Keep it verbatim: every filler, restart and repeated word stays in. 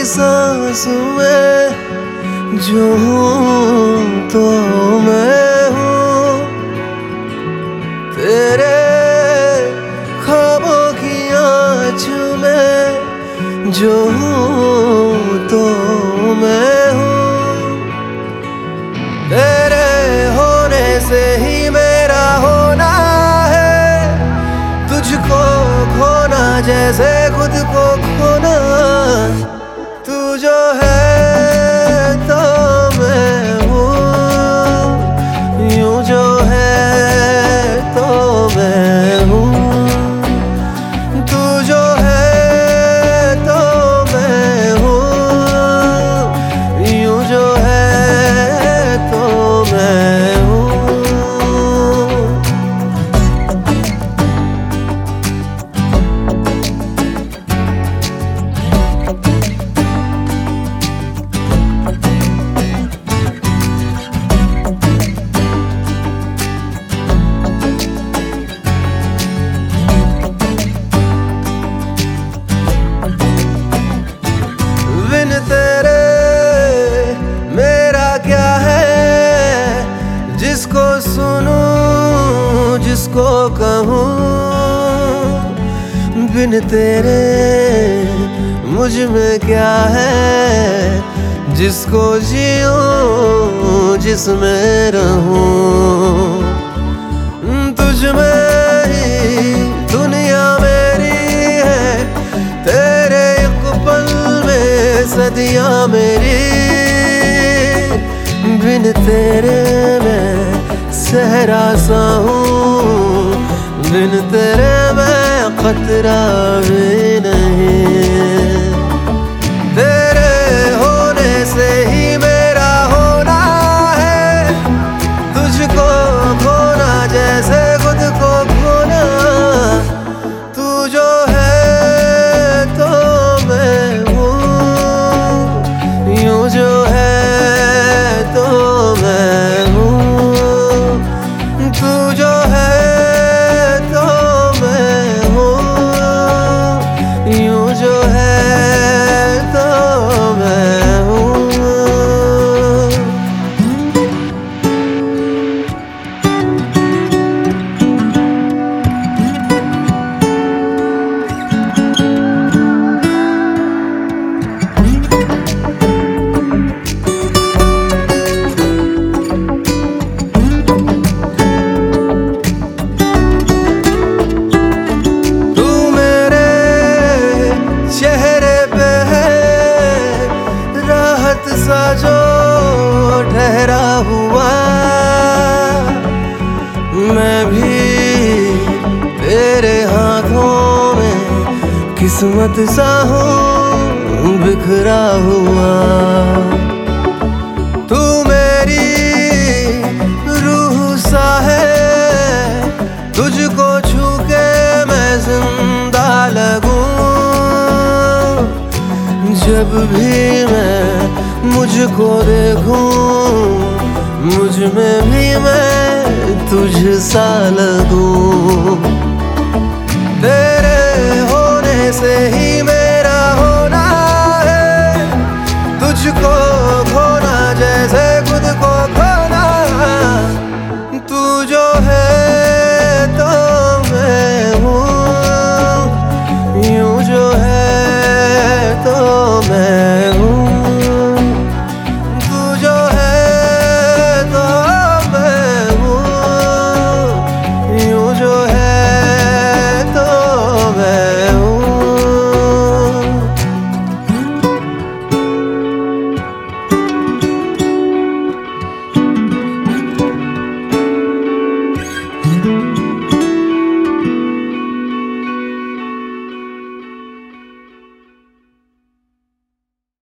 सांस में जो हूँ तो मैं हूँ, तेरे ख्वाबों की आँच में जो हूँ तो मैं हूँ, तेरे होने से ही मेरा होना है, तुझको खोना जैसे खुद को खोना। तू जो है तो मैं हूँ, यूं जो है तो मैं हूँ, तू जो है तो मैं हूँ, यूं जो है तो मैं हूँ। बिन तेरे मेरा क्या है, जिसको सुनूं जिसको कहूँ, बिन तेरे मुझ में क्या है, जिसको जीऊं जिसमें रहूं। तुझ में ही दुनिया मेरी है, तेरे एक पल में सदियां मेरी, बिन तेरे मैं सहरा सा हूँ, बिन तेरे मैं खतरा भी नहीं। तेरे होने से ही मेरा होना है, तुझको खोना जैसे खुद को खोना। तू जो है तो मैं हूँ, यूं जो है तो मैं हूँ, तू जो है तो मैं हूँ, यूं जो है तो मैं हूँ। सा जो ठहरा हुआ मैं भी तेरे हाथों में किस्मत सा हूँ बिखरा हुआ। तू मेरी रूह सा है, तुझको छू के मैं जिंदा लगूं। जब भी मैं मुझको देखूं, मुझ में भी मैं तुझ सा लगूं। तेरे होने से ही मेरा होना है, तुझको